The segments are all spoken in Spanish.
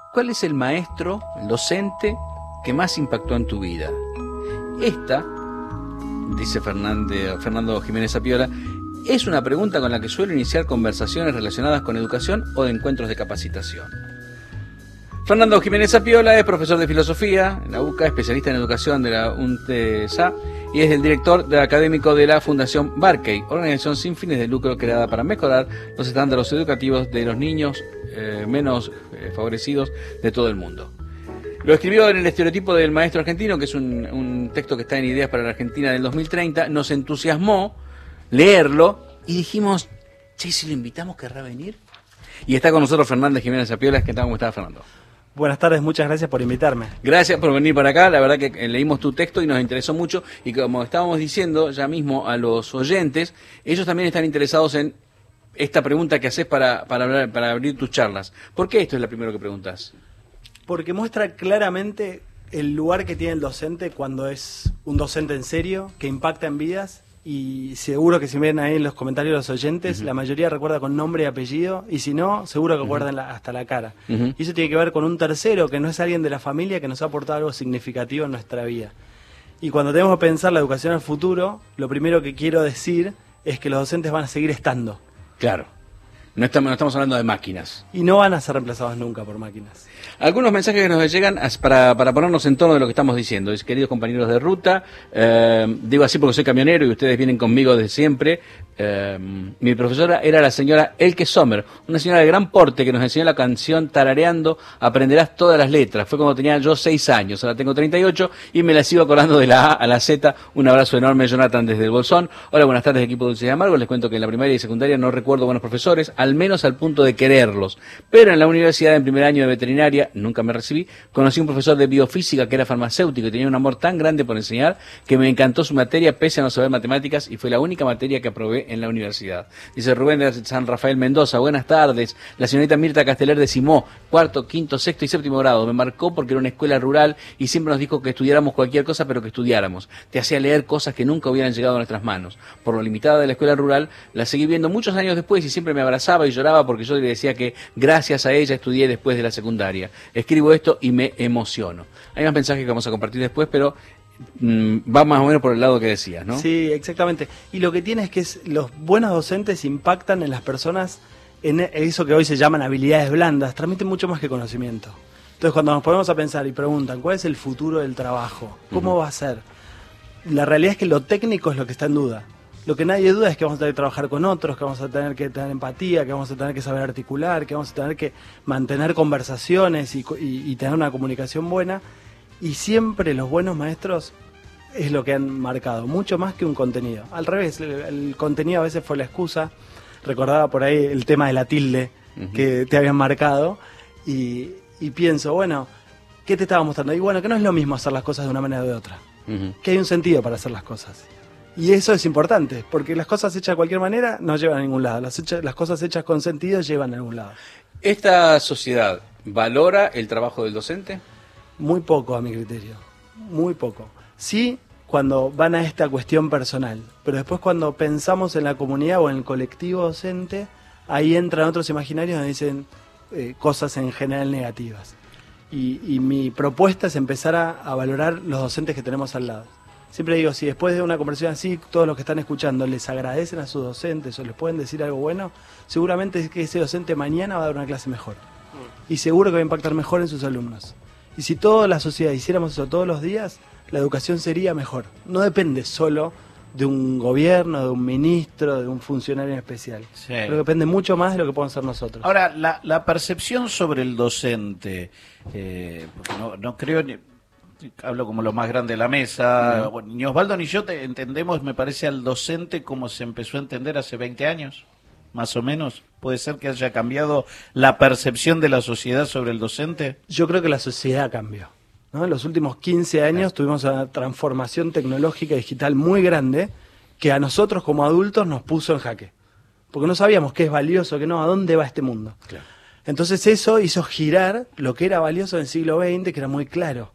¿cuál es el maestro, el docente, que más impactó en tu vida? Esta, dice Fernando Jiménez Zapiola, es una pregunta con la que suelo iniciar conversaciones relacionadas con educación o de encuentros de capacitación. Fernando Jiménez Zapiola es profesor de filosofía en la UCA, especialista en educación de la UNTESA y es el director académico de la Fundación Barkey, organización sin fines de lucro creada para mejorar los estándares educativos de los niños menos favorecidos de todo el mundo. Lo escribió en El estereotipo del maestro argentino, que es un texto que está en Ideas para la Argentina del 2030. Nos entusiasmó leerlo y dijimos, che, si lo invitamos, ¿querrá venir? Y está con nosotros Fernando Jiménez Zapiola. ¿Qué tal? ¿Cómo estás, Fernando? Buenas tardes, muchas gracias por invitarme. Gracias por venir para acá, la verdad que leímos tu texto y nos interesó mucho, y como estábamos diciendo ya mismo a los oyentes, ellos también están interesados en esta pregunta que haces para abrir tus charlas. ¿Por qué esto es lo primero que preguntas? Porque muestra claramente el lugar que tiene el docente cuando es un docente en serio, que impacta en vidas, y seguro que si ven ahí en los comentarios los oyentes, la mayoría recuerda con nombre y apellido, y si no, seguro que recuerdan hasta la cara. Y eso tiene que ver con un tercero, que no es alguien de la familia, que nos ha aportado algo significativo en nuestra vida. Y cuando tenemos que pensar la educación al futuro, lo primero que quiero decir es que los docentes van a seguir estando. Claro. No estamos hablando de máquinas. Y no van a ser reemplazados nunca por máquinas. Algunos mensajes que nos llegan para ponernos en tono de lo que estamos diciendo. Queridos compañeros de ruta, digo así porque soy camionero y ustedes vienen conmigo desde siempre. Mi profesora era la señora Elke Sommer, una señora de gran porte que nos enseñó la canción tarareando Aprenderás todas las letras. Fue cuando tenía yo 6 años, ahora tengo 38 y me la sigo acordando de la A a la Z. Un abrazo enorme, Jonathan, desde el Bolsón. Hola, buenas tardes, equipo Dulce y Amargo. Les cuento que en la primaria y secundaria no recuerdo buenos profesores, al menos al punto de quererlos. Pero en la universidad, en primer año de veterinaria, nunca me recibí, conocí un profesor de biofísica que era farmacéutico y tenía un amor tan grande por enseñar que me encantó su materia pese a no saber matemáticas, y fue la única materia que aprobé en la universidad. Dice Rubén de San Rafael Mendoza, buenas tardes. La señorita Mirta Casteler de Simó, cuarto, quinto, sexto y séptimo grado. Me marcó porque era una escuela rural y siempre nos dijo que estudiáramos cualquier cosa, pero que estudiáramos. Te hacía leer cosas que nunca hubieran llegado a nuestras manos. Por lo limitada de la escuela rural, la seguí viendo muchos años después y siempre me abrazaba y lloraba porque yo le decía que gracias a ella estudié después de la secundaria. Escribo esto y me emociono. Hay más mensajes que vamos a compartir después, pero va más o menos por el lado que decías, ¿no? Sí, exactamente. Y lo que tiene es que los buenos docentes impactan en las personas en eso que hoy se llaman habilidades blandas, transmiten mucho más que conocimiento. Entonces, cuando nos ponemos a pensar y preguntan, ¿cuál es el futuro del trabajo? ¿Cómo va a ser? La realidad es que lo técnico es lo que está en duda. Lo que nadie duda es que vamos a tener que trabajar con otros, que vamos a tener que tener empatía, que vamos a tener que saber articular, que vamos a tener que mantener conversaciones y tener una comunicación buena. Y siempre los buenos maestros es lo que han marcado, mucho más que un contenido. Al revés, el contenido a veces fue la excusa. Recordaba por ahí el tema de la tilde que te habían marcado y pienso, bueno, ¿qué te estaba mostrando? Y bueno, que no es lo mismo hacer las cosas de una manera o de otra. Que hay un sentido para hacer las cosas. Y eso es importante, porque las cosas hechas de cualquier manera no llevan a ningún lado. Las cosas hechas con sentido llevan a algún lado. ¿Esta sociedad valora el trabajo del docente? Muy poco, a mi criterio. Muy poco. Sí, cuando van a esta cuestión personal. Pero después cuando pensamos en la comunidad o en el colectivo docente, ahí entran otros imaginarios donde dicen cosas en general negativas. Y mi propuesta es empezar a valorar los docentes que tenemos al lado. Siempre digo, si después de una conversación así, todos los que están escuchando les agradecen a sus docentes o les pueden decir algo bueno, seguramente es que ese docente mañana va a dar una clase mejor. Y seguro que va a impactar mejor en sus alumnos. Y si toda la sociedad hiciéramos eso todos los días, la educación sería mejor. No depende solo de un gobierno, de un ministro, de un funcionario en especial. Sí. Pero depende mucho más de lo que podemos hacer nosotros. Ahora, la percepción sobre el docente, porque no creo... Hablo como lo más grande de la mesa. Bueno, ni Osvaldo ni yo entendemos, me parece, al docente como se empezó a entender hace 20 años, más o menos. ¿Puede ser que haya cambiado la percepción de la sociedad sobre el docente? Yo creo que la sociedad cambió, ¿no? En los últimos 15 años tuvimos una transformación tecnológica y digital muy grande que a nosotros como adultos nos puso en jaque. Porque no sabíamos qué es valioso, qué no, a dónde va este mundo. Claro. Entonces eso hizo girar lo que era valioso en el siglo XX, que era muy claro.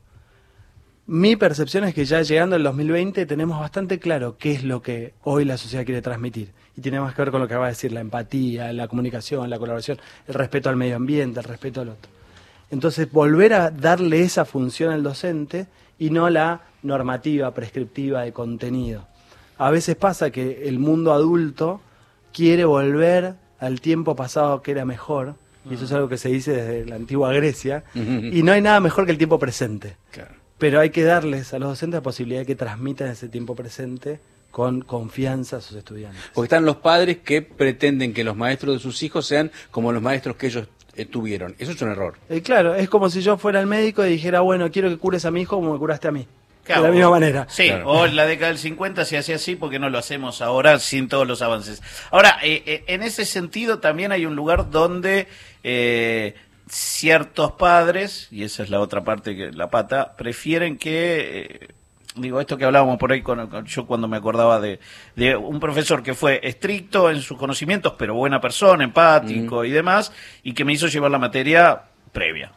Mi percepción es que ya llegando al 2020 tenemos bastante claro qué es lo que hoy la sociedad quiere transmitir. Y tiene más que ver con lo que acaba de decir, la empatía, la comunicación, la colaboración, el respeto al medio ambiente, el respeto al otro. Entonces, volver a darle esa función al docente y no la normativa, prescriptiva de contenido. A veces pasa que el mundo adulto quiere volver al tiempo pasado que era mejor, y eso es algo que se dice desde la antigua Grecia, y no hay nada mejor que el tiempo presente. Claro. Pero hay que darles a los docentes la posibilidad de que transmitan ese tiempo presente con confianza a sus estudiantes. Porque están los padres que pretenden que los maestros de sus hijos sean como los maestros que ellos tuvieron. Eso es un error. Claro, es como si yo fuera el médico y dijera, bueno, quiero que cures a mi hijo como me curaste a mí. Claro, de la misma manera. Sí, claro. O en la década del 50 se hacía así, porque no lo hacemos ahora sin todos los avances. Ahora, en ese sentido también hay un lugar donde ciertos padres, y esa es la otra parte, que la pata, prefieren que... digo, esto que hablábamos por ahí, yo cuando me acordaba de un profesor que fue estricto en sus conocimientos, pero buena persona, empático y demás, y que me hizo llevar la materia previa.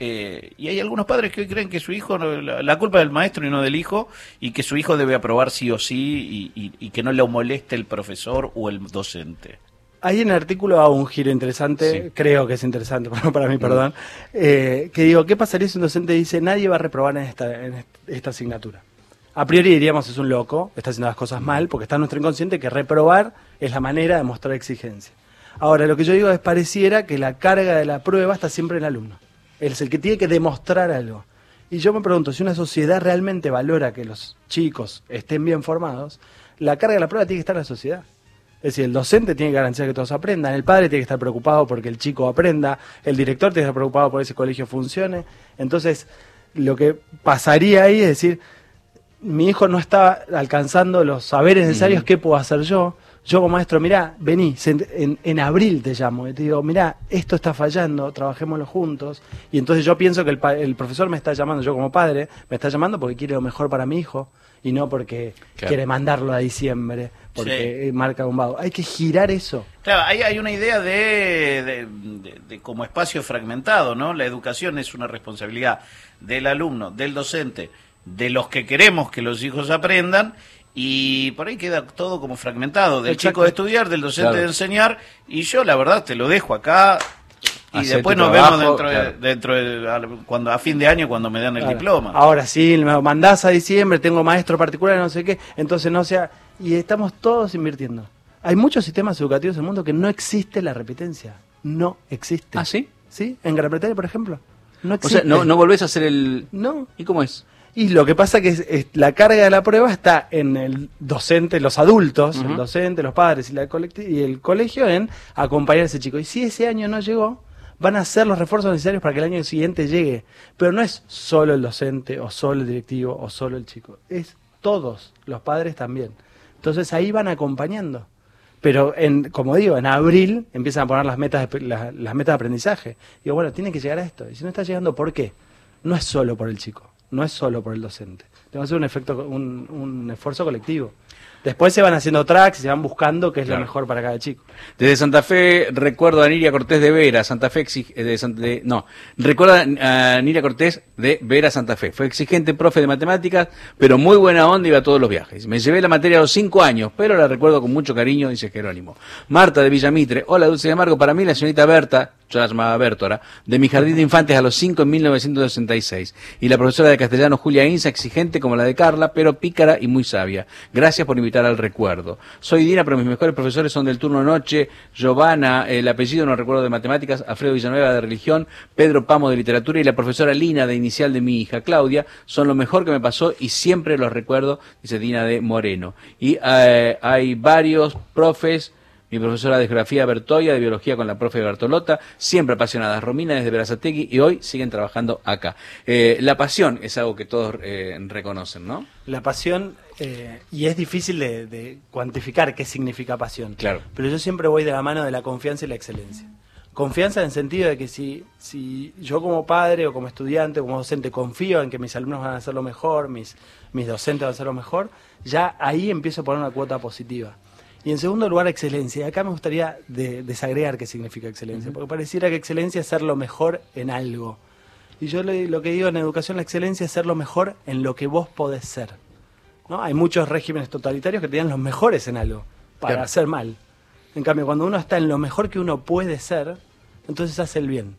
Y hay algunos padres que hoy creen que su hijo, la culpa es del maestro y no del hijo, y que su hijo debe aprobar sí o sí, y que no le moleste el profesor o el docente. Ahí en el artículo hago un giro interesante, Sí. creo que es interesante, para mí, perdón, que digo, ¿qué pasaría si un docente dice, nadie va a reprobar en esta asignatura? A priori diríamos, es un loco, está haciendo las cosas mal, porque está en nuestro inconsciente que reprobar es la manera de mostrar exigencia. Ahora, lo que yo digo es, pareciera que la carga de la prueba está siempre en el alumno. Él es el que tiene que demostrar algo. Y yo me pregunto, si una sociedad realmente valora que los chicos estén bien formados, la carga de la prueba tiene que estar en la sociedad. Es decir, el docente tiene que garantizar que todos aprendan, el padre tiene que estar preocupado porque el chico aprenda, el director tiene que estar preocupado porque ese colegio funcione. Entonces, lo que pasaría ahí es decir, mi hijo no está alcanzando los saberes necesarios, ¿qué puedo hacer yo? Yo como maestro, mirá, vení, en abril te llamo y te digo, mirá, esto está fallando, trabajémoslo juntos. Y entonces yo pienso que el profesor me está llamando, yo como padre, me está llamando porque quiere lo mejor para mi hijo y no porque quiere mandarlo a diciembre, porque marca un vago. Hay que girar eso. Claro, hay una idea de como espacio fragmentado, ¿no? La educación es una responsabilidad del alumno, del docente, de los que queremos que los hijos aprendan, y por ahí queda todo como fragmentado, del Exacto. chico de estudiar, del docente Claro. de enseñar, y yo la verdad te lo dejo acá, y Hacer después tu nos trabajo, vemos dentro de cuando a fin de año cuando me dan el Claro. diploma. Ahora sí, me mandás a diciembre, tengo maestro particular, no sé qué, entonces no sea... Y estamos todos invirtiendo. Hay muchos sistemas educativos en el mundo que no existe la repitencia. No existe. ¿Ah, sí? ¿Sí? En Gran Bretaña, por ejemplo. No O existe. sea, no volvés a hacer el... No. ¿Y cómo es? Y lo que pasa que es la carga de la prueba está en el docente, los adultos, Ujú. el docente, los padres y el colegio en acompañar a ese chico. Y si ese año no llegó, van a hacer los refuerzos necesarios para que el año siguiente llegue. Pero no es solo el docente, o solo el directivo, o solo el chico. Es todos, los padres también. Entonces ahí van acompañando. Pero, como digo, en abril empiezan a poner las metas de aprendizaje. Digo, bueno, tiene que llegar a esto. Y si no está llegando, ¿por qué? No es solo por el chico. No es solo por el docente. Tengo que hacer un esfuerzo colectivo. Después se van haciendo tracks y se van buscando qué es Claro. lo mejor para cada chico. Desde Santa Fe recuerdo a Niria Cortés de Vera, Santa Fe recuerda a Niria Cortés de Vera, Santa Fe. Fue exigente profe de matemáticas, pero muy buena onda, iba a todos los viajes. Me llevé la materia a los 5 años, pero la recuerdo con mucho cariño, dice Jerónimo. Marta de Villamitre, hola Dulce de Amargo, para mí la señorita Berta, yo la llamaba Bertora, de mi jardín de infantes a los 5 en 1966. Y la profesora de castellano Julia Inza, exigente como la de Carla, pero pícara y muy sabia. Gracias por invitar al recuerdo. Soy Dina, pero mis mejores profesores son del turno noche, Giovanna, el apellido no recuerdo de matemáticas, Alfredo Villanueva de religión, Pedro Pamo de literatura y la profesora Lina de inicial de mi hija Claudia, son lo mejor que me pasó y siempre los recuerdo, dice Dina de Moreno. Y hay varios profes, mi profesora de geografía Bertoya, de biología con la profe Bertolota, siempre apasionadas, Romina desde Berazategui, y hoy siguen trabajando acá. La pasión es algo que todos reconocen, ¿no? La pasión, y es difícil de cuantificar qué significa pasión. Claro. Pero yo siempre voy de la mano de la confianza y la excelencia. Confianza en el sentido de que si yo como padre o como estudiante o como docente confío en que mis alumnos van a hacer lo mejor, mis docentes van a hacer lo mejor, ya ahí empiezo a poner una cuota positiva. Y en segundo lugar, excelencia. Y acá me gustaría desagregar qué significa excelencia, porque pareciera que excelencia es ser lo mejor en algo. Y yo lo que digo en educación, la excelencia es ser lo mejor en lo que vos podés ser. ¿No? Hay muchos regímenes totalitarios que te dan los mejores en algo para Claro. hacer mal. En cambio, cuando uno está en lo mejor que uno puede ser, entonces hace el bien.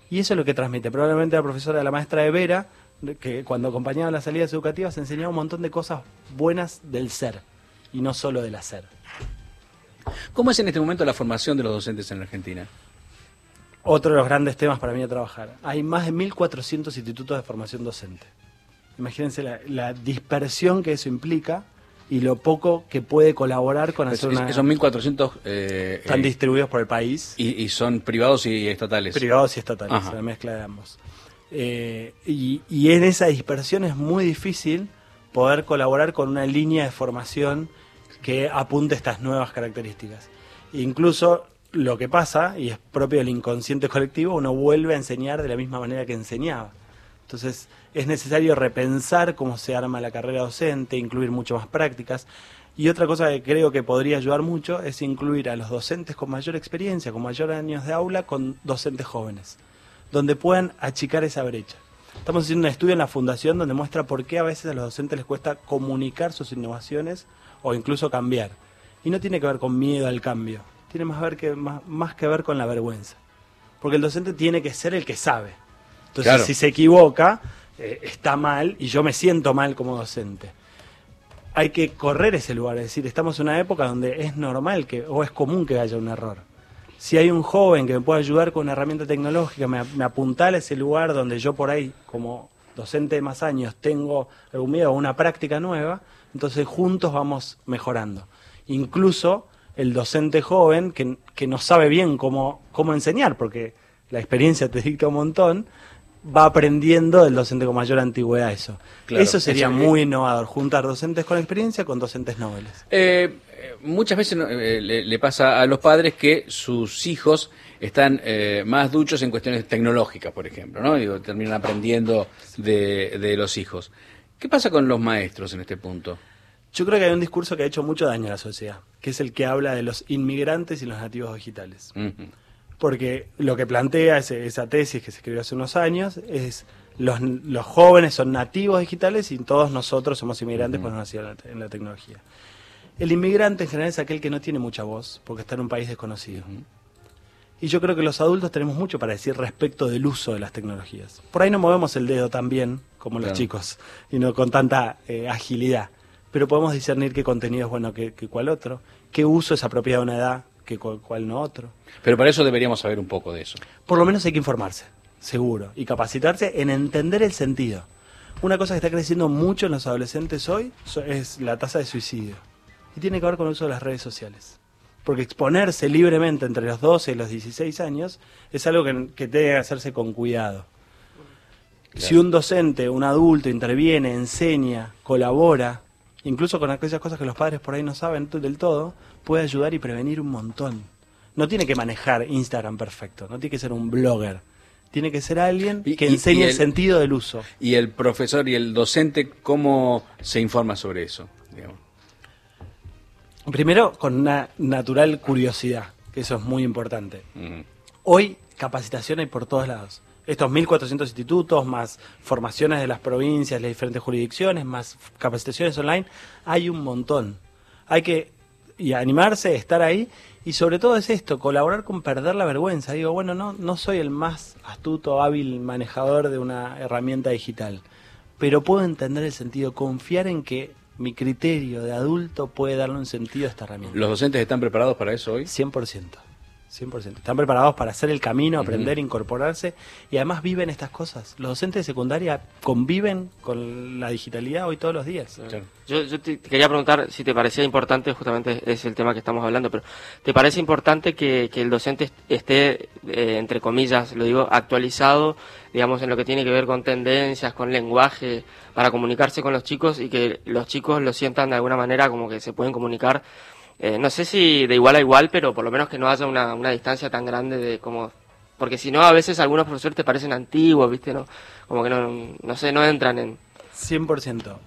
Y eso es lo que transmite. Probablemente la profesora, la maestra de Vera, que cuando acompañaba las salidas educativas enseñaba un montón de cosas buenas del ser y no solo del hacer. ¿Cómo es en este momento la formación de los docentes en Argentina? Otro de los grandes temas para mí a trabajar. Hay más de 1.400 institutos de formación docente. Imagínense la dispersión que eso implica y lo poco que puede colaborar con hacer una... Son 1.400... están distribuidos por el país. Y son privados y estatales. Privados y estatales, Ajá. la mezcla de ambos. Y en esa dispersión es muy difícil poder colaborar con una línea de formación que apunte estas nuevas características. Incluso lo que pasa, y es propio del inconsciente colectivo, uno vuelve a enseñar de la misma manera que enseñaba. Entonces es necesario repensar cómo se arma la carrera docente, incluir mucho más prácticas. Y otra cosa que creo que podría ayudar mucho es incluir a los docentes con mayor experiencia, con mayor años de aula, con docentes jóvenes, donde puedan achicar esa brecha. Estamos haciendo un estudio en la Fundación donde muestra por qué a veces a los docentes les cuesta comunicar sus innovaciones o incluso cambiar. Y no tiene que ver con miedo al cambio, tiene más que ver con la vergüenza. Porque el docente tiene que ser el que sabe. Entonces, claro, si se equivoca, está mal y yo me siento mal como docente. Hay que correr ese lugar, es decir, estamos en una época donde es normal o es común que haya un error. Si hay un joven que me puede ayudar con una herramienta tecnológica, me apuntala a ese lugar donde yo por ahí, como docente de más años, tengo algún miedo a una práctica nueva, entonces juntos vamos mejorando. Incluso el docente joven que no sabe bien cómo enseñar, porque la experiencia te dicta un montón, va aprendiendo del docente con mayor antigüedad eso. Claro, eso sería muy innovador, juntar docentes con experiencia con docentes nobles. Muchas veces le pasa a los padres que sus hijos están más duchos en cuestiones tecnológicas, por ejemplo, ¿no? Digo, terminan aprendiendo de los hijos. ¿Qué pasa con los maestros en este punto? Yo creo que hay un discurso que ha hecho mucho daño a la sociedad, que es el que habla de los inmigrantes y los nativos digitales. Uh-huh. Porque lo que plantea esa tesis que se escribió hace unos años es los jóvenes son nativos digitales y todos nosotros somos inmigrantes porque nos nacimos en la tecnología. El inmigrante en general es aquel que no tiene mucha voz porque está en un país desconocido. Y yo creo que los adultos tenemos mucho para decir respecto del uso de las tecnologías. Por ahí no movemos el dedo tan bien como los chicos y no con tanta agilidad, pero podemos discernir qué contenido es bueno que cuál otro, qué uso es apropiado a una edad, que cuál no otro. Pero para eso deberíamos saber un poco de eso. Por lo menos hay que informarse, seguro, y capacitarse en entender el sentido. Una cosa que está creciendo mucho en los adolescentes hoy es la tasa de suicidio. Y tiene que ver con el uso de las redes sociales. Porque exponerse libremente entre los 12 y los 16 años es algo que debe hacerse con cuidado. Claro. Si un docente, un adulto interviene, enseña, colabora, incluso con aquellas cosas que los padres por ahí no saben del todo, puede ayudar y prevenir un montón. No tiene que manejar Instagram perfecto, no tiene que ser un blogger. Tiene que ser alguien que enseñe el sentido del uso. ¿Y el profesor y el docente cómo se informa sobre eso? Digamos? Primero, con una natural curiosidad, que eso es muy importante. Uh-huh. Hoy capacitación hay por todos lados. Estos 1.400 institutos, más formaciones de las provincias, las diferentes jurisdicciones, más capacitaciones online, hay un montón. Hay que animarse, estar ahí, y sobre todo es esto, colaborar con perder la vergüenza. Digo, bueno, no soy el más astuto, hábil manejador de una herramienta digital, pero puedo entender el sentido, confiar en que mi criterio de adulto puede darle un sentido a esta herramienta. ¿Los docentes están preparados para eso hoy? 100%. 100%. Están preparados para hacer el camino, aprender, incorporarse, y además viven estas cosas. Los docentes de secundaria conviven con la digitalidad hoy todos los días. Claro. Yo te quería preguntar si te parecía importante, justamente es el tema que estamos hablando, pero ¿te parece importante que el docente esté, entre comillas, lo digo, actualizado, digamos, en lo que tiene que ver con tendencias, con lenguaje, para comunicarse con los chicos y que los chicos lo sientan de alguna manera como que se pueden comunicar? No sé si de igual a igual, pero por lo menos que no haya una distancia tan grande de como... Porque si no, a veces algunos profesores te parecen antiguos, ¿viste? ¿No? Como que no sé, no entran en... 100%.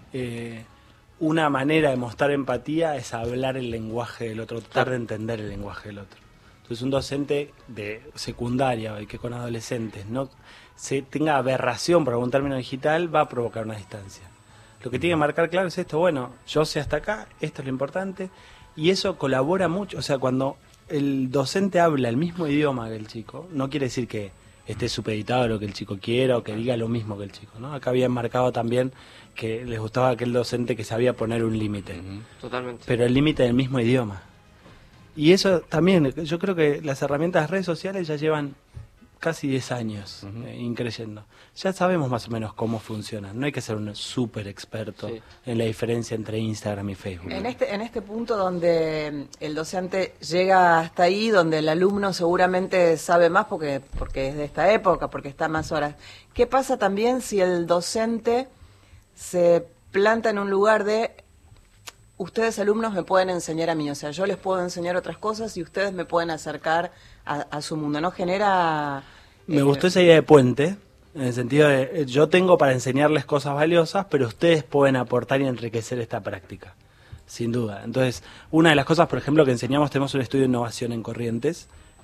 Una manera de mostrar empatía es hablar el lenguaje del otro, tratar de entender el lenguaje del otro. Entonces un docente de secundaria y que con adolescentes no se tenga aberración por algún término digital va a provocar una distancia. Lo que tiene que marcar claro es esto, bueno, yo sé hasta acá, esto es lo importante... Y eso colabora mucho, o sea, cuando el docente habla el mismo idioma que el chico, no quiere decir que esté supeditado a lo que el chico quiera o que diga lo mismo que el chico, ¿no? Acá habían marcado también que les gustaba aquel docente que sabía poner un límite. Totalmente. Pero el límite del mismo idioma. Y eso también, yo creo que las herramientas de redes sociales ya llevan casi 10 años increyendo. Ya sabemos más o menos cómo funcionan. No hay que ser un súper experto en la diferencia entre Instagram y Facebook. En este punto donde el docente llega hasta ahí, donde el alumno seguramente sabe más porque es de esta época, porque está más horas. ¿Qué pasa también si el docente se planta en un lugar de ustedes alumnos me pueden enseñar a mí, o sea, yo les puedo enseñar otras cosas y ustedes me pueden acercar a su mundo? ¿No genera...? Me gustó esa idea de puente, en el sentido de yo tengo para enseñarles cosas valiosas, pero ustedes pueden aportar y enriquecer esta práctica, sin duda. Entonces, una de las cosas, por ejemplo, que enseñamos, tenemos un estudio de innovación en Corrientes,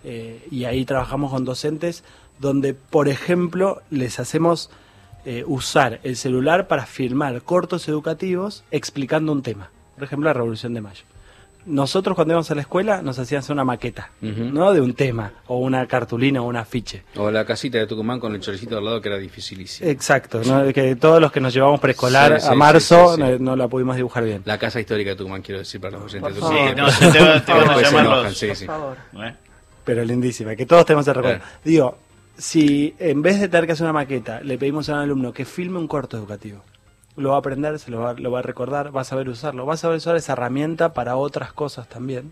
y ahí trabajamos con docentes donde, por ejemplo, les hacemos usar el celular para filmar cortos educativos explicando un tema. Por ejemplo, la Revolución de Mayo. Nosotros cuando íbamos a la escuela nos hacían hacer una maqueta, ¿no? De un tema, o una cartulina, o un afiche. O la casita de Tucumán con el choricito al lado, que era dificilísimo. Exacto, ¿no? Que todos los que nos llevamos preescolar a marzo no la pudimos dibujar bien. La casa histórica de Tucumán, quiero decir, para los oyentes. Sí, no, te van a llamar por favor. Pero lindísima, que todos tenemos el recuerdo. Claro. Digo, si en vez de tener que hacer una maqueta, le pedimos a un alumno que filme un corto educativo, lo va a aprender, lo va a recordar, va a saber usarlo, va a saber usar esa herramienta para otras cosas también.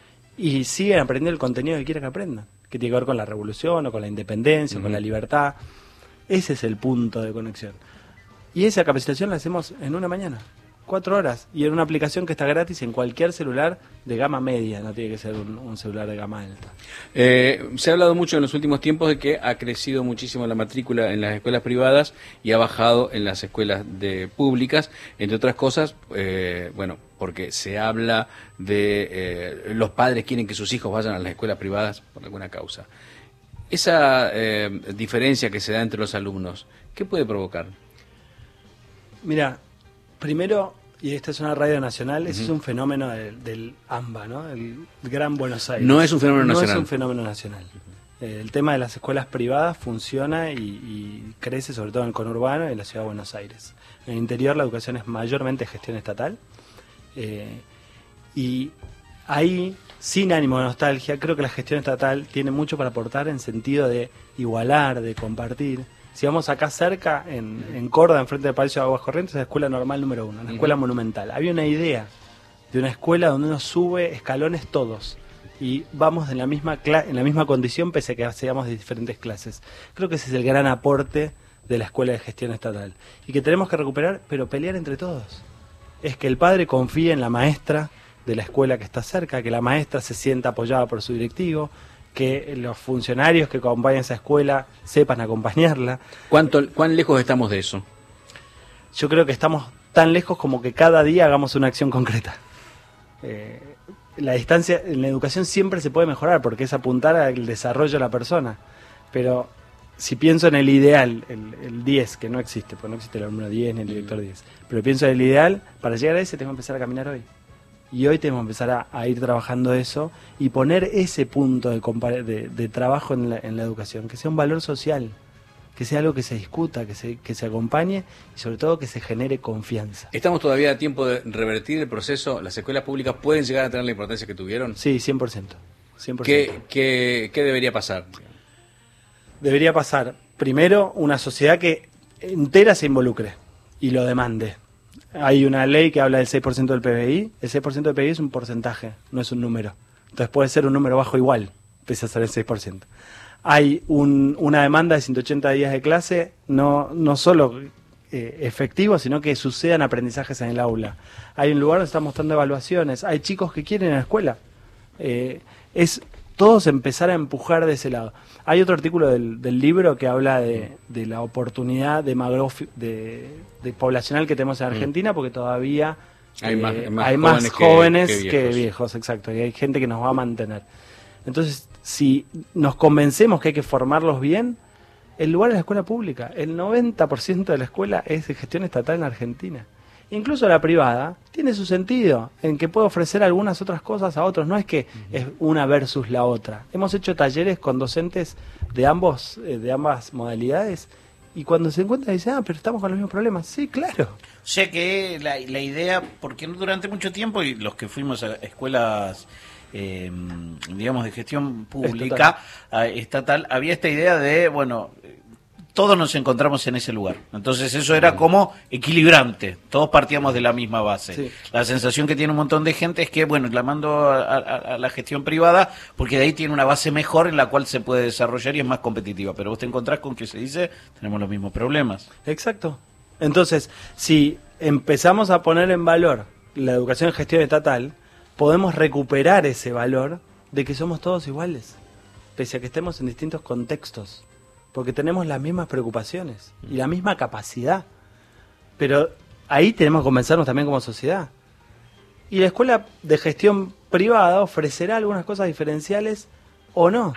Y siguen aprendiendo el contenido que quieren que aprendan, que tiene que ver con la revolución o con la independencia o con la libertad. Ese es el punto de conexión. Y esa capacitación la hacemos en una mañana, 4 horas, y en una aplicación que está gratis en cualquier celular de gama media, no tiene que ser un celular de gama alta. Se ha hablado mucho en los últimos tiempos de que ha crecido muchísimo la matrícula en las escuelas privadas y ha bajado en las escuelas públicas, entre otras cosas, bueno, porque se habla de los padres quieren que sus hijos vayan a las escuelas privadas por alguna causa. Esa diferencia que se da entre los alumnos, ¿qué puede provocar? Mira, primero, y esta es una radio nacional, ese es un fenómeno del AMBA, ¿no? El Gran Buenos Aires. No es un fenómeno nacional. No es un fenómeno nacional. El tema de las escuelas privadas funciona y crece sobre todo en el conurbano y en la ciudad de Buenos Aires. En el interior la educación es mayormente gestión estatal. Y ahí, sin ánimo de nostalgia, creo que la gestión estatal tiene mucho para aportar en sentido de igualar, de compartir. Si vamos acá cerca, en Córdoba, enfrente del Palacio de Aguas Corrientes, es la escuela normal número 1, una escuela monumental. Había una idea de una escuela donde uno sube escalones todos y vamos en la misma condición pese a que hacíamos diferentes clases. Creo que ese es el gran aporte de la escuela de gestión estatal y que tenemos que recuperar, pero pelear entre todos. Es que el padre confíe en la maestra de la escuela que está cerca, que la maestra se sienta apoyada por su directivo, que los funcionarios que acompañan esa escuela sepan acompañarla. ¿Cuán lejos estamos de eso? Yo creo que estamos tan lejos como que cada día hagamos una acción concreta. La distancia en la educación siempre se puede mejorar porque es apuntar al desarrollo de la persona. Pero si pienso en el ideal, el 10, que no existe, porque no existe el alumno 10 ni el director 10, pero pienso en el ideal, para llegar a ese tengo que empezar a caminar hoy. Y hoy tenemos que empezar a ir trabajando eso y poner ese punto de trabajo en la educación, que sea un valor social, que sea algo que se discuta, que se acompañe y sobre todo que se genere confianza. ¿Estamos todavía a tiempo de revertir el proceso? ¿Las escuelas públicas pueden llegar a tener la importancia que tuvieron? Sí, 100%. 100%. ¿Qué debería pasar? Debería pasar, primero, una sociedad que entera se involucre y lo demande. Hay una ley que habla del 6% del PBI. El 6% del PBI es un porcentaje, no es un número. Entonces puede ser un número bajo igual, pese a ser el 6%. Hay una demanda de 180 días de clase, no solo efectivo, sino que sucedan aprendizajes en el aula. Hay un lugar donde están mostrando evaluaciones. Hay chicos que quieren ir a la escuela. Es todos empezar a empujar de ese lado. Hay otro artículo del libro que habla de la oportunidad de poblacional que tenemos en Argentina, porque todavía hay más jóvenes que viejos, exacto, y hay gente que nos va a mantener. Entonces, si nos convencemos que hay que formarlos bien, el lugar es la escuela pública. El 90% de la escuela es de gestión estatal en Argentina. incluso la privada, tiene su sentido, en que puede ofrecer algunas otras cosas a otros, no es que es una versus la otra. Hemos hecho talleres con docentes de ambas modalidades, y cuando se encuentran dicen, pero estamos con los mismos problemas. Sí, claro. O sea que la idea, porque durante mucho tiempo, y los que fuimos a escuelas, digamos, de gestión pública, estatal, había esta idea de, bueno, todos nos encontramos en ese lugar. Entonces eso era como equilibrante, todos partíamos de la misma base. Sí. La sensación que tiene un montón de gente es que, bueno, la mando a la gestión privada porque de ahí tiene una base mejor en la cual se puede desarrollar y es más competitiva. Pero vos te encontrás con que se dice, tenemos los mismos problemas. Exacto. Entonces, si empezamos a poner en valor la educación en gestión estatal, podemos recuperar ese valor de que somos todos iguales, pese a que estemos en distintos contextos, porque tenemos las mismas preocupaciones y la misma capacidad. Pero ahí tenemos que convencernos también como sociedad. Y la escuela de gestión privada ofrecerá algunas cosas diferenciales o no.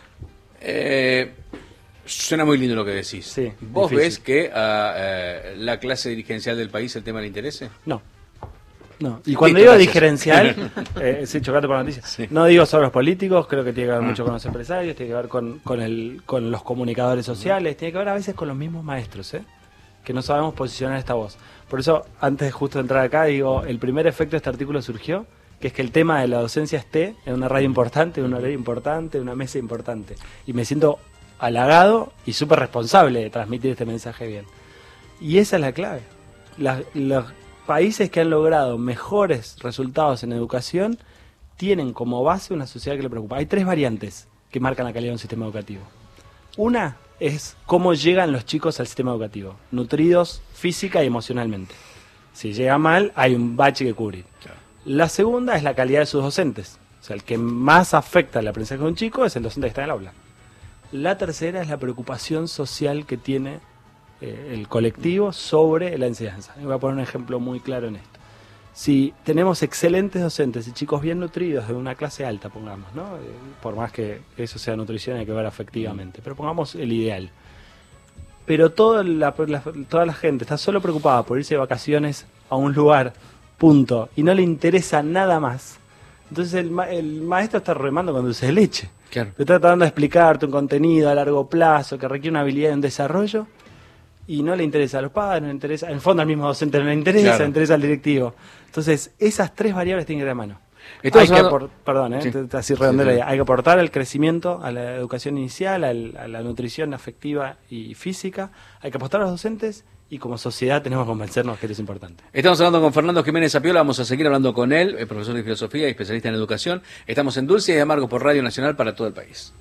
Suena muy lindo lo que decís. Sí, ¿Vos difícil. ves que a la clase dirigencial del país el tema le interese? No. Y cuando Listo, digo gracias. diferencial, sí, chocate con la noticia. Sí. No digo solo los políticos, creo que tiene que ver mucho con los empresarios, tiene que ver con los comunicadores sociales, tiene que ver a veces con los mismos maestros, que no sabemos posicionar esta voz. Por eso, antes de justo entrar acá, digo, el primer efecto de este artículo surgió, que es que el tema de la docencia esté en una radio importante, en una ley importante, en una mesa importante. Y me siento halagado y súper responsable de transmitir este mensaje bien. Y esa es la clave. Los países que han logrado mejores resultados en educación tienen como base una sociedad que le preocupa. Hay 3 variantes que marcan la calidad de un sistema educativo. Una es cómo llegan los chicos al sistema educativo, nutridos física y emocionalmente. Si llega mal, hay un bache que cubrir. Claro. La segunda es la calidad de sus docentes. O sea, el que más afecta el aprendizaje de un chico es el docente que está en el aula. La tercera es la preocupación social que tiene el colectivo sobre la enseñanza. Voy a poner un ejemplo muy claro en esto. Si tenemos excelentes docentes y chicos bien nutridos de una clase alta, pongamos, ¿no? Por más que eso sea nutrición, hay que ver afectivamente, pero pongamos el ideal. Pero toda la gente está solo preocupada por irse de vacaciones a un lugar, punto, y no le interesa nada más. Entonces el maestro está remando con dulce de leche. Claro. Está tratando de explicarte un contenido a largo plazo que requiere una habilidad y un desarrollo, y no le interesa a los padres, no le interesa, en el fondo al mismo docente no le interesa, Claro. le interesa al directivo. Entonces, esas 3 variables tienen que ir de mano. Estamos Hay que hablando- perdón, Sí. así redondeo la Sí, sí. idea. Hay que aportar al crecimiento, a la educación inicial, a la nutrición afectiva y física. Hay que apostar a los docentes y como sociedad tenemos que convencernos que esto es importante. Estamos hablando con Fernando Jiménez Zapiola, vamos a seguir hablando con él, profesor de filosofía y especialista en educación. Estamos en Dulce y Amargos por Radio Nacional para todo el país.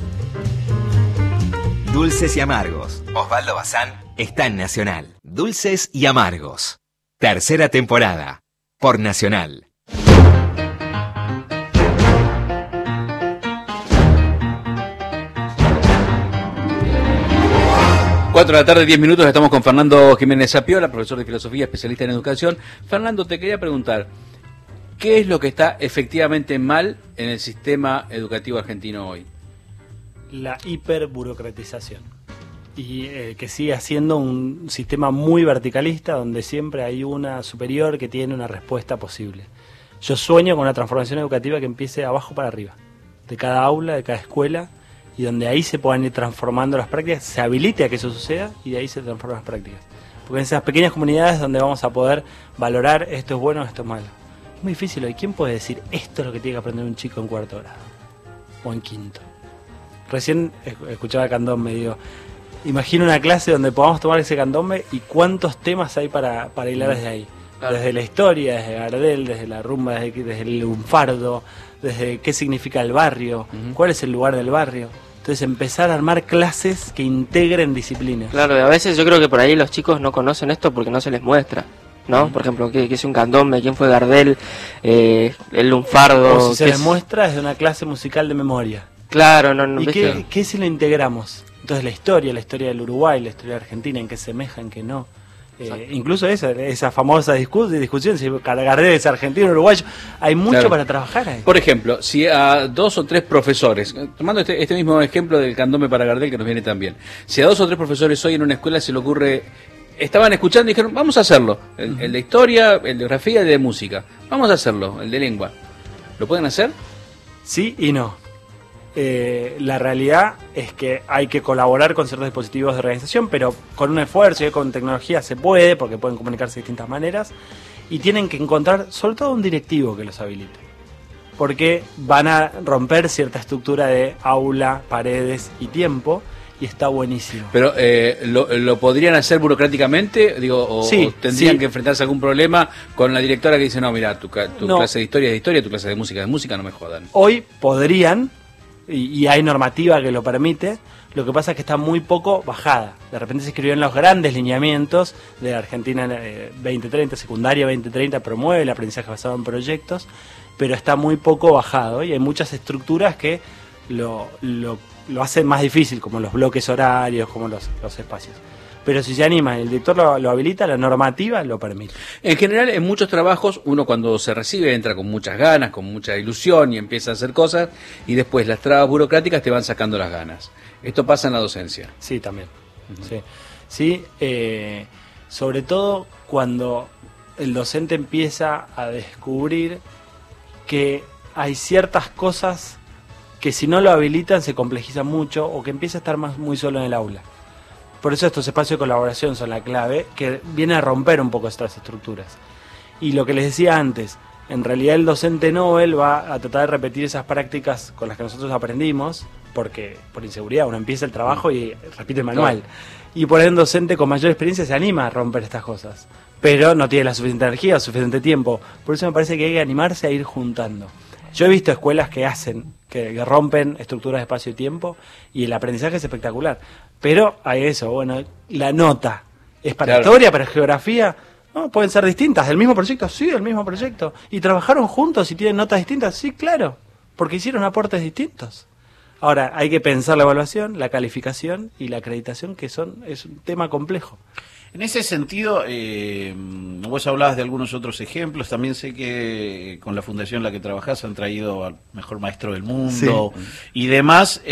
Dulces y Amargos. Osvaldo Bazán está en Nacional. Dulces y Amargos. Tercera temporada. Por Nacional. Cuatro de la tarde, 10 minutos, estamos con Fernando Jiménez Zapiola, profesor de filosofía, especialista en educación. Fernando, te quería preguntar, ¿qué es lo que está efectivamente mal en el sistema educativo argentino hoy? La hiperburocratización. Y que sigue siendo un sistema muy verticalista donde siempre hay una superior que tiene una respuesta posible. Yo sueño con una transformación educativa que empiece de abajo para arriba, de cada aula, de cada escuela, y donde ahí se puedan ir transformando las prácticas, se habilite a que eso suceda y de ahí se transforman las prácticas. Porque en esas pequeñas comunidades donde vamos a poder valorar esto es bueno, esto es malo. Es muy difícil hoy. ¿Quién puede decir esto es lo que tiene que aprender un chico en 4º grado? O en 5º. Recién escuchaba el candombe, digo, imagino una clase donde podamos tomar ese candombe y cuántos temas hay para hilar desde ahí. Claro. Desde la historia, desde Gardel, desde la rumba, desde el lunfardo, desde qué significa el barrio, cuál es el lugar del barrio. Entonces empezar a armar clases que integren disciplinas. Claro, y a veces yo creo que por ahí los chicos no conocen esto porque no se les muestra, ¿no? Por ejemplo, ¿qué es un candombe? ¿Quién fue Gardel? El lunfardo. O si se ¿qué les es? muestra desde una clase musical de memoria. Claro, no, ¿Y ¿viste? qué si lo integramos? Entonces la historia del Uruguay, la historia de Argentina, en qué semeja, en qué no. Incluso esa famosa discusión, si Gardel es argentino o uruguayo, hay mucho Claro. para trabajar ahí. Por ejemplo, si a 2 o 3 profesores, tomando este mismo ejemplo del candombe para Gardel que nos viene tan bien, si a 2 o 3 profesores hoy en una escuela se le ocurre estaban escuchando y dijeron, vamos a hacerlo. El de historia, el de geografía, el de música. Vamos a hacerlo, el de lengua. ¿Lo pueden hacer? Sí y no. La realidad es que hay que colaborar con ciertos dispositivos de organización, pero con un esfuerzo y con tecnología se puede, porque pueden comunicarse de distintas maneras, y tienen que encontrar sobre todo un directivo que los habilite, porque van a romper cierta estructura de aula, paredes y tiempo, y está buenísimo. Pero ¿lo podrían hacer burocráticamente? Digo, o tendrían que enfrentarse a algún problema con la directora que dice, no, mira, tu clase de historia es de historia, tu clase de música es de música, no me jodan. Hoy podrían, y hay normativa que lo permite, lo que pasa es que está muy poco bajada. De repente se escribieron los grandes lineamientos de la Argentina 2030, secundaria 2030, promueve el aprendizaje basado en proyectos, pero está muy poco bajado y hay muchas estructuras que lo hacen más difícil, como los bloques horarios, como los espacios. Pero si se anima y el director lo habilita, la normativa lo permite. En general, en muchos trabajos, uno cuando se recibe entra con muchas ganas, con mucha ilusión y empieza a hacer cosas, y después las trabas burocráticas te van sacando las ganas. Esto pasa en la docencia. Sí, también. Sí, sobre todo cuando el docente empieza a descubrir que hay ciertas cosas que si no lo habilitan se complejizan mucho o que empieza a estar muy solo en el aula. Por eso estos espacios de colaboración son la clave, que viene a romper un poco estas estructuras. Y lo que les decía antes, en realidad el docente Nobel va a tratar de repetir esas prácticas con las que nosotros aprendimos, porque por inseguridad uno empieza el trabajo y repite el manual. Y por ahí un docente con mayor experiencia se anima a romper estas cosas, pero no tiene la suficiente energía, suficiente tiempo. Por eso me parece que hay que animarse a ir juntando. Yo he visto escuelas que rompen estructuras de espacio y tiempo, y el aprendizaje es espectacular. Pero hay eso, bueno, la nota es para historia, para geografía, no, pueden ser distintas. ¿El mismo proyecto? Sí, el mismo proyecto. ¿Y trabajaron juntos y tienen notas distintas? Sí, claro, porque hicieron aportes distintos. Ahora, hay que pensar la evaluación, la calificación y la acreditación, que es un tema complejo. En ese sentido, vos hablabas de algunos otros ejemplos, también sé que con la fundación en la que trabajás han traído al mejor maestro del mundo y demás.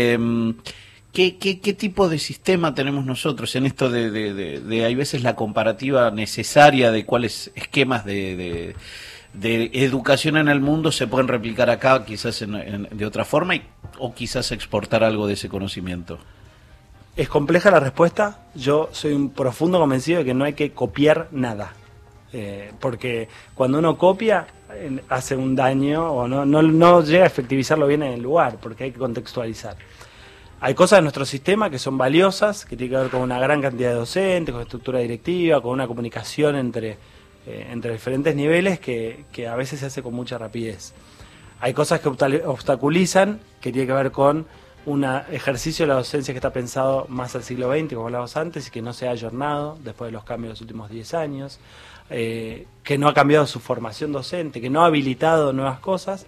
¿Qué tipo de sistema tenemos nosotros en esto de hay veces la comparativa necesaria de cuáles esquemas de educación en el mundo se pueden replicar acá, quizás de otra forma, o quizás exportar algo de ese conocimiento? Es compleja la respuesta. Yo soy un profundo convencido de que no hay que copiar nada. Porque cuando uno copia, hace un daño o no llega a efectivizarlo bien en el lugar, porque hay que contextualizar. Hay cosas en nuestro sistema que son valiosas, que tienen que ver con una gran cantidad de docentes, con estructura directiva, con una comunicación entre diferentes niveles que a veces se hace con mucha rapidez. Hay cosas que obstaculizan, que tiene que ver con un ejercicio de la docencia que está pensado más al siglo XX, como hablábamos antes, y que no se ha ayornado después de los cambios de los últimos 10 años, que no ha cambiado su formación docente, que no ha habilitado nuevas cosas,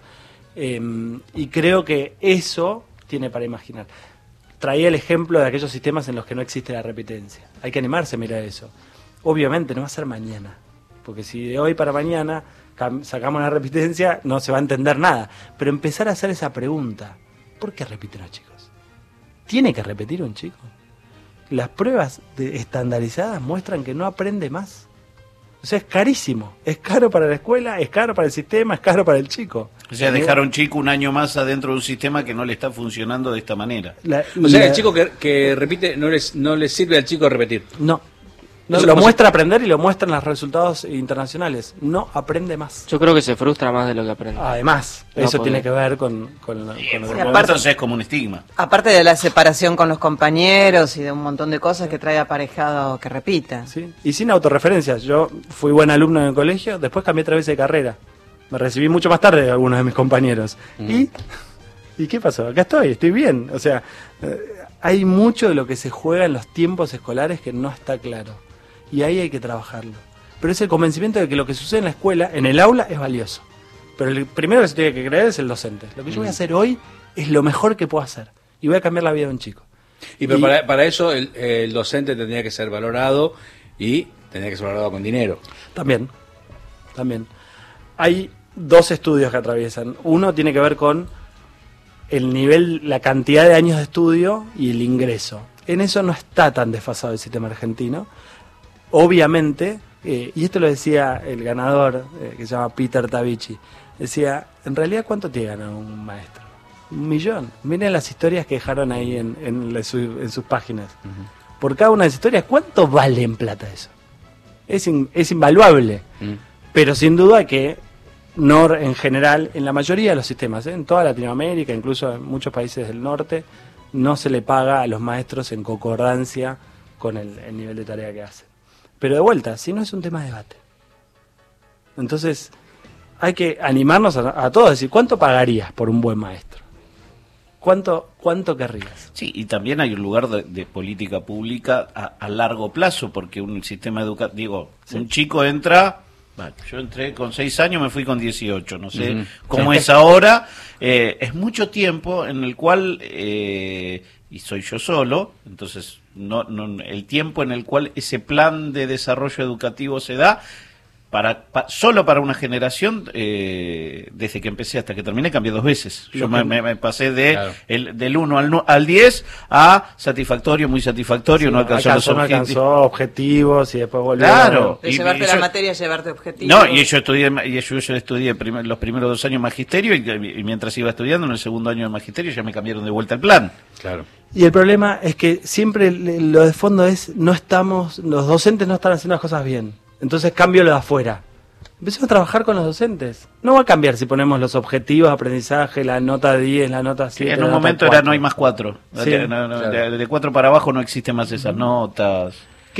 y creo que eso tiene para imaginar. Traía el ejemplo de aquellos sistemas en los que no existe la repitencia. Hay que animarse a mirar eso. Obviamente no va a ser mañana, porque si de hoy para mañana sacamos la repitencia, no se va a entender nada. Pero empezar a hacer esa pregunta: ¿por qué repiten los chicos? ¿Tiene que repetir un chico? Las pruebas estandarizadas muestran que no aprende más. O sea, es carísimo. Es caro para la escuela, es caro para el sistema, es caro para el chico. O sea, dejar a un chico un año más adentro de un sistema que no le está funcionando de esta manera. O sea, el chico que repite no le sirve al chico repetir. No. No, lo muestra aprender y lo muestran los resultados internacionales. No aprende más. Yo creo que se frustra más de lo que aprende. Además, eso tiene que ver con entonces es como un estigma. Aparte de la separación con los compañeros y de un montón de cosas que trae aparejado que repita. Sí. Y sin autorreferencias. Yo fui buen alumno en el colegio, después cambié otra vez de carrera. Me recibí mucho más tarde de algunos de mis compañeros. ¿Y qué pasó? Acá estoy bien. O sea, hay mucho de lo que se juega en los tiempos escolares que no está claro. Y ahí hay que trabajarlo. Pero es el convencimiento de que lo que sucede en la escuela, en el aula, es valioso. Pero el primero que se tiene que creer es el docente. Lo que yo voy a hacer hoy es lo mejor que puedo hacer. Y voy a cambiar la vida de un chico. Pero para eso el docente tendría que ser valorado y tendría que ser valorado con dinero. También. Hay dos estudios que atraviesan. Uno tiene que ver con el nivel, la cantidad de años de estudio y el ingreso. En eso no está tan desfasado el sistema argentino. obviamente, y esto lo decía el ganador, que se llama Peter Tabichi, decía, en realidad, ¿cuánto te gana un maestro? 1 millón. Miren las historias que dejaron ahí en sus páginas. Por cada una de esas historias, ¿cuánto vale en plata eso? Es invaluable. Pero sin duda que no, en general, en la mayoría de los sistemas, en toda Latinoamérica, incluso en muchos países del norte, no se le paga a los maestros en concordancia con el nivel de tarea que hacen. Pero de vuelta, si no es un tema de debate. Entonces, hay que animarnos a todos, decir, ¿cuánto pagarías por un buen maestro? ¿Cuánto querrías? Sí, y también hay un lugar de política pública a largo plazo, porque un sistema educativo, un chico entra, yo entré con 6 años, me fui con 18, no sé cómo es ahora, es mucho tiempo en el cual, y soy yo solo, entonces el tiempo en el cual ese plan de desarrollo educativo se da, solo para una generación, desde que empecé hasta que terminé, cambié 2 veces. Yo me pasé del 1 al 10 a satisfactorio, muy satisfactorio, sí, no alcanzó los objetivos. No alcanzó objetivos y después volvió. Claro. De llevarte la materia, llevarte objetivos. No, y yo estudié los primeros 2 años magisterio y mientras iba estudiando, en el segundo año de magisterio ya me cambiaron de vuelta el plan. Claro. Y el problema es que siempre lo de fondo es, los docentes no están haciendo las cosas bien. Entonces cambio lo de afuera. Empecemos a trabajar con los docentes. No va a cambiar si ponemos los objetivos de aprendizaje, la nota 10, la nota 7. En un momento 4. no hay más 4. Sí, de 4 para abajo no existen más esas notas.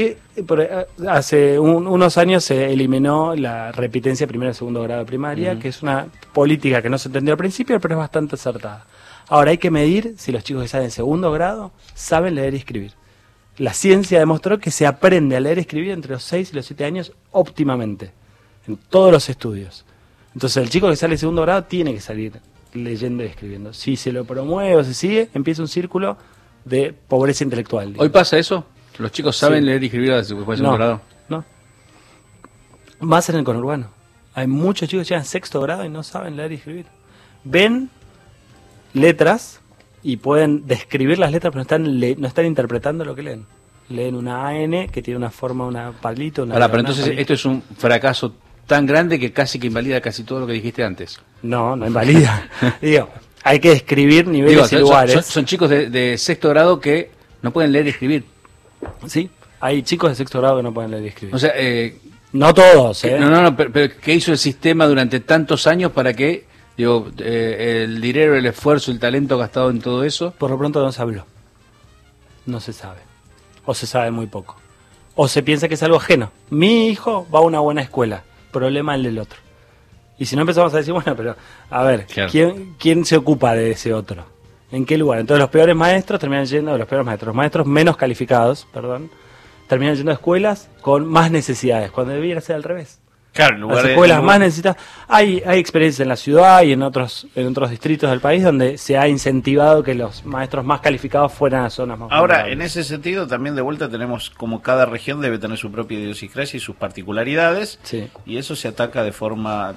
Hace unos años se eliminó la repitencia primero y segundo grado de primaria, que es una política que no se entendió al principio, pero es bastante acertada. Ahora hay que medir si los chicos que salen en segundo grado saben leer y escribir. La ciencia demostró que se aprende a leer y escribir entre los 6 y los 7 años óptimamente, en todos los estudios. Entonces el chico que sale en segundo grado tiene que salir leyendo y escribiendo. Si se lo promueve o se sigue, empieza un círculo de pobreza intelectual. Digamos. ¿Hoy pasa eso? ¿Los chicos saben leer y escribir después de segundo grado? No. Más en el conurbano. Hay muchos chicos que llegan a sexto grado y no saben leer y escribir. Ven letras y pueden describir las letras, pero no están interpretando lo que leen. Leen una AN que tiene una forma, una palito, una... Ahora, pero entonces esto es un fracaso tan grande que casi que invalida casi todo lo que dijiste antes. No invalida. Digo, hay que describir niveles y lugares. Son chicos de sexto grado que no pueden leer y escribir. Sí, hay chicos de sexto grado que no pueden leer y escribir. O sea, no todos, No, pero ¿qué hizo el sistema durante tantos años para que... el dinero, el esfuerzo, el talento gastado en todo eso? Por lo pronto no se habló. No se sabe. O se sabe muy poco. O se piensa que es algo ajeno. Mi hijo va a una buena escuela. Problema el del otro. Y si no empezamos a decir, bueno, pero a ver, claro, ¿quién se ocupa de ese otro? ¿En qué lugar? Entonces los peores maestros terminan yendo, los maestros menos calificados, terminan yendo a escuelas con más necesidades, cuando debiera ser al revés. Claro, las escuelas más necesitadas. Hay experiencias en la ciudad y en otros distritos del país donde se ha incentivado que los maestros más calificados fueran a zonas más Ahora, vulnerables. en ese sentido, también de vuelta tenemos como cada región debe tener su propia idiosincrasia y sus particularidades, sí, y eso se ataca de forma...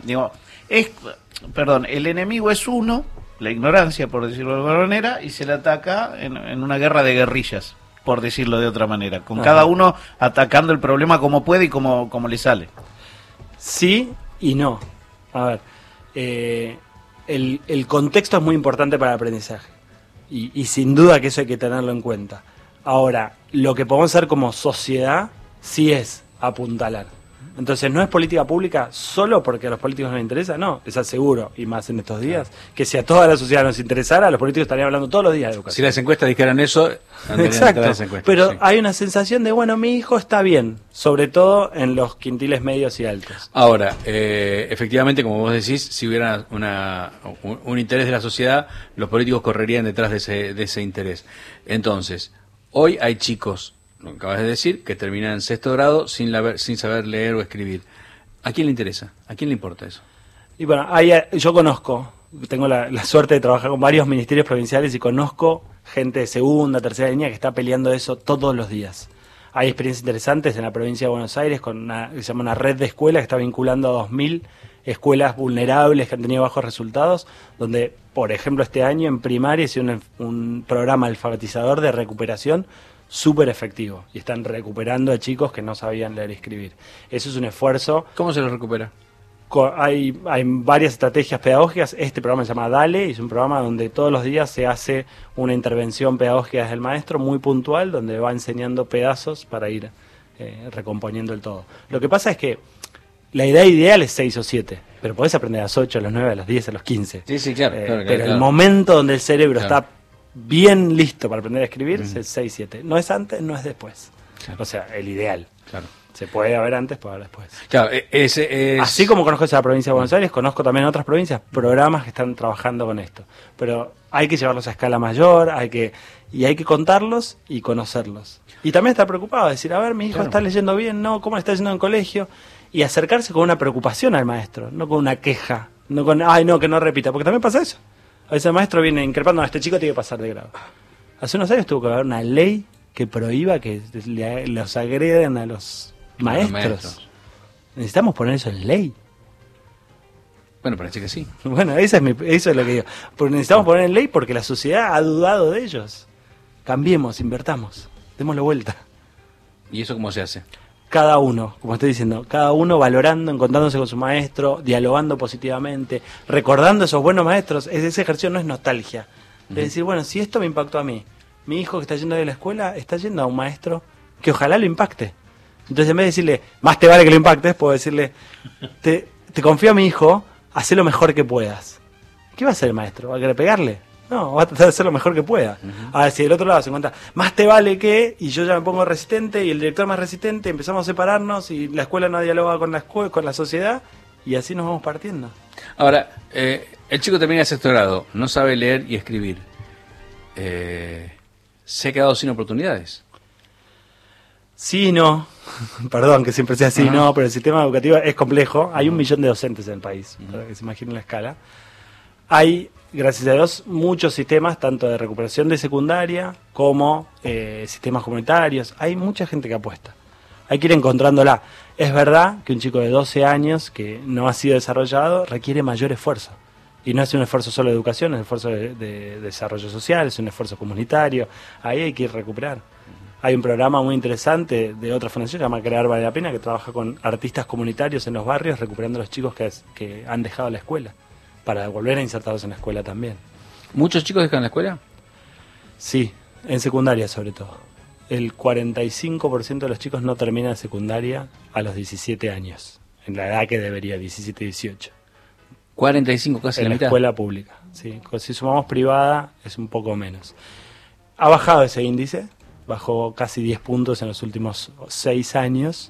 el enemigo es uno, la ignorancia, por decirlo de alguna manera, y se le ataca en una guerra de guerrillas, por decirlo de otra manera, con cada uno atacando el problema como puede y como le sale. Sí y no. A ver, el contexto es muy importante para el aprendizaje y sin duda que eso hay que tenerlo en cuenta. Ahora, lo que podemos hacer como sociedad sí es apuntalar. Entonces no es política pública solo porque a los políticos no les interesa, no, les aseguro, y más en estos días, que si a toda la sociedad nos interesara, los políticos estarían hablando todos los días de educación. Si las encuestas dijeran eso, exacto, las encuestas, pero sí, hay una sensación de, bueno, mi hijo está bien, sobre todo en los quintiles medios y altos. Ahora, efectivamente, como vos decís, si hubiera un interés de la sociedad, los políticos correrían detrás de ese interés. Entonces, hoy hay chicos, lo acabas de decir, que terminan en sexto grado sin saber leer o escribir. ¿A quién le interesa? ¿A quién le importa eso? Y bueno, yo conozco, tengo la suerte de trabajar con varios ministerios provinciales y conozco gente de segunda, tercera línea que está peleando eso todos los días. Hay experiencias interesantes en la provincia de Buenos Aires con que se llama una red de escuelas que está vinculando a 2000 escuelas vulnerables que han tenido bajos resultados, donde, por ejemplo, este año en primaria hicieron un programa alfabetizador de recuperación súper efectivo y están recuperando a chicos que no sabían leer y escribir. Eso es un esfuerzo. ¿Cómo se lo recupera? Hay varias estrategias pedagógicas. Este programa se llama Dale, y es un programa donde todos los días se hace una intervención pedagógica desde el maestro muy puntual, donde va enseñando pedazos para ir recomponiendo el todo. Lo que pasa es que la idea ideal es 6 o 7, pero podés aprender a las 8, a las 9, a las 10, a los 15. Sí, claro. Pero el momento donde el cerebro está bien listo para aprender a escribir es el 6, 7. No es antes, no es después. Claro. O sea, el ideal. Claro. Se puede haber antes, puede haber después. Claro, Así como conozco esa provincia de Buenos Aires, conozco también otras provincias, programas que están trabajando con esto. Pero hay que llevarlos a escala mayor, hay que contarlos y conocerlos. Y también estar preocupado, decir, a ver, mi hijo está leyendo bien, no, ¿cómo le está yendo en el colegio? Y acercarse con una preocupación al maestro, no con una queja, no con, ay, no, que no repita, porque también pasa eso. A veces el maestro viene increpando, a este chico tiene que pasar de grado. Hace unos años tuvo que haber una ley que prohíba que los agreden a los maestros. Necesitamos poner eso en ley. Bueno, parece que sí. Bueno, eso es lo que digo. Porque necesitamos poner en ley porque la sociedad ha dudado de ellos. Cambiemos, invertamos, démosle vuelta. ¿Y eso cómo se hace? Cada uno, como estoy diciendo, cada uno valorando, encontrándose con su maestro, dialogando positivamente, recordando esos buenos maestros. Ese ejercicio no es nostalgia. Es decir, bueno, si esto me impactó a mí, mi hijo que está yendo de la escuela está yendo a un maestro que ojalá lo impacte. Entonces, en vez de decirle, más te vale que lo impactes, puedo decirle, te confío a mi hijo, haz lo mejor que puedas. ¿Qué va a hacer el maestro? ¿Va a querer pegarle? No, va a tratar de hacer lo mejor que pueda. A ver, si del otro lado se encuentra, más te vale que, y yo ya me pongo resistente, y el director más resistente, empezamos a separarnos, y la escuela no dialoga con la sociedad, y así nos vamos partiendo. Ahora, el chico termina el 6º grado, no sabe leer y escribir. ¿Se ha quedado sin oportunidades? Sí y no. Perdón que siempre sea así, no, pero el sistema educativo es complejo. Hay 1 millón de docentes en el país, para que se imaginen la escala. Hay, gracias a Dios, muchos sistemas, tanto de recuperación de secundaria como sistemas comunitarios. Hay mucha gente que apuesta. Hay que ir encontrándola. Es verdad que un chico de 12 años que no ha sido desarrollado requiere mayor esfuerzo. Y no es un esfuerzo solo de educación, es un esfuerzo de desarrollo social, es un esfuerzo comunitario. Ahí hay que ir a recuperar. Hay un programa muy interesante de otra fundación, que se llama Crear Vale la Pena, que trabaja con artistas comunitarios en los barrios, recuperando a los chicos que han dejado la escuela, para volver a insertarlos en la escuela también. ¿Muchos chicos dejan la escuela? Sí, en secundaria sobre todo. El 45% de los chicos no terminan secundaria a los 17 años, en la edad que debería, 17, 18. 45, casi en la la mitad. escuela pública, sí. Si sumamos privada, es un poco menos. Ha bajado ese índice, bajó casi 10 puntos en los últimos 6 años.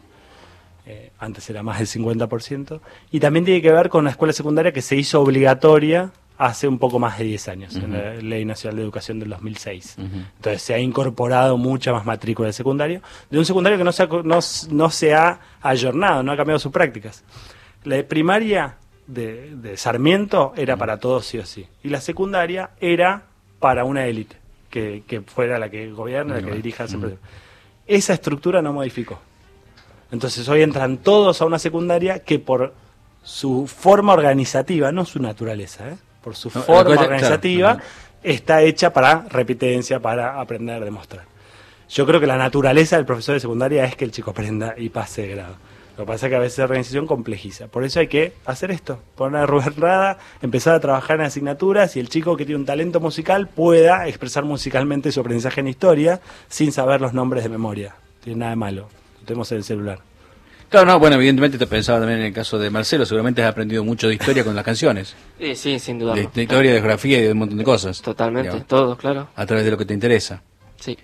Antes era más del 50%. Y también tiene que ver con la escuela secundaria que se hizo obligatoria hace un poco más de 10 años, en la Ley Nacional de Educación del 2006. Entonces se ha incorporado mucha más matrícula de secundario, de un secundario que no se ha ayornado, no ha cambiado sus prácticas. La primaria de Sarmiento era para todos sí o sí, y la secundaria era para una élite, que fuera la que gobierna, la que dirija siempre. Esa estructura no modificó. Entonces hoy entran todos a una secundaria que por su forma organizativa, no su naturaleza, por su forma organizativa, está hecha para repitencia, para aprender, demostrar. Yo creo que la naturaleza del profesor de secundaria es que el chico aprenda y pase de grado. Lo que pasa es que a veces la organización complejiza. Por eso hay que hacer esto, poner a Rubén Rada, empezar a trabajar en asignaturas y el chico que tiene un talento musical pueda expresar musicalmente su aprendizaje en historia sin saber los nombres de memoria. No tiene nada de malo, lo tenemos en el celular. Claro, no, bueno, evidentemente te pensaba también en el caso de Marcelo, seguramente has aprendido mucho de historia con las canciones. Sí, sin duda. De historia, de geografía y de un montón de cosas. Totalmente, digamos, todo, claro. a través de lo que te interesa. Sí.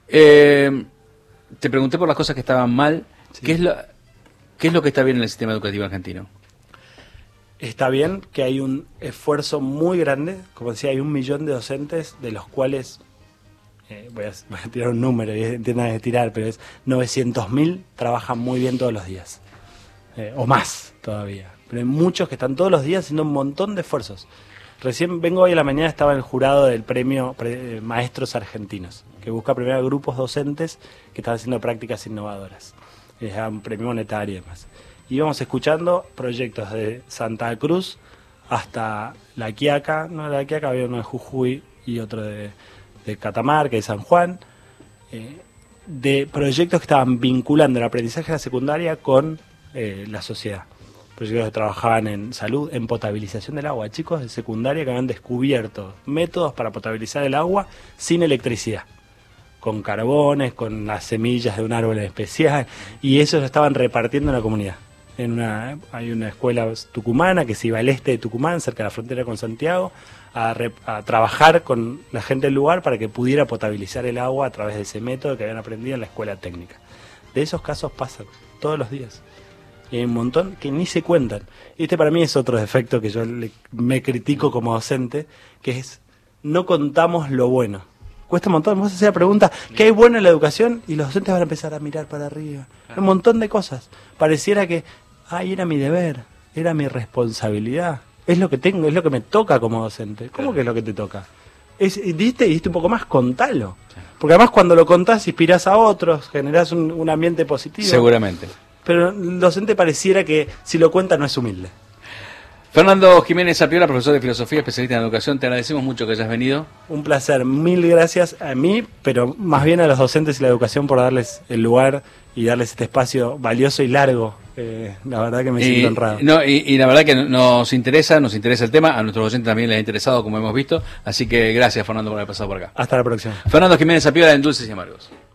Te pregunté por las cosas que estaban mal. Sí. ¿Qué es lo que está bien en el sistema educativo argentino? Está bien que hay un esfuerzo muy grande, como decía, hay 1 millón de docentes, de los cuales, voy a tirar un número, y entiendan de tirar, pero es 900.000 trabajan muy bien todos los días, o más todavía. Pero hay muchos que están todos los días haciendo un montón de esfuerzos. Recién vengo hoy a la mañana, estaba en el jurado del premio Maestros Argentinos, que busca premiar a grupos docentes que están haciendo prácticas innovadoras. Es un premio monetario y demás. Íbamos escuchando proyectos de Santa Cruz hasta La Quiaca, no La Quiaca, había uno de Jujuy y otro de Catamarca, de San Juan, de proyectos que estaban vinculando el aprendizaje de la secundaria con la sociedad. Proyectos que trabajaban en salud, en potabilización del agua. Chicos de secundaria que habían descubierto métodos para potabilizar el agua sin electricidad, con carbones, con las semillas de un árbol especial, y eso lo estaban repartiendo en la comunidad. Hay una escuela tucumana que se iba al este de Tucumán, cerca de la frontera con Santiago, a trabajar con la gente del lugar para que pudiera potabilizar el agua a través de ese método que habían aprendido en la escuela técnica. De esos casos pasan todos los días. Y hay un montón que ni se cuentan. Y este para mí es otro defecto que yo me critico como docente, que es no contamos lo bueno. Cuesta un montón. Vos haces la pregunta, ¿qué hay bueno en la educación? Y los docentes van a empezar a mirar para arriba. Un montón de cosas. Pareciera que, era mi deber, era mi responsabilidad. Es lo que tengo, es lo que me toca como docente. ¿Cómo que es lo que te toca? Diste un poco más, contalo. Porque además cuando lo contás inspirás a otros, generás un ambiente positivo. Seguramente. Pero el docente pareciera que si lo cuenta no es humilde. Fernando Jiménez Zapiola, profesor de filosofía, especialista en educación, te agradecemos mucho que hayas venido. Un placer, mil gracias a mí, pero más bien a los docentes y la educación por darles el lugar y darles este espacio valioso y largo. La verdad que me siento honrado. Y la verdad que nos interesa el tema, a nuestros docentes también les ha interesado, como hemos visto, así que gracias, Fernando, por haber pasado por acá. Hasta la próxima. Fernando Jiménez Zapiola en Dulces y Amargos.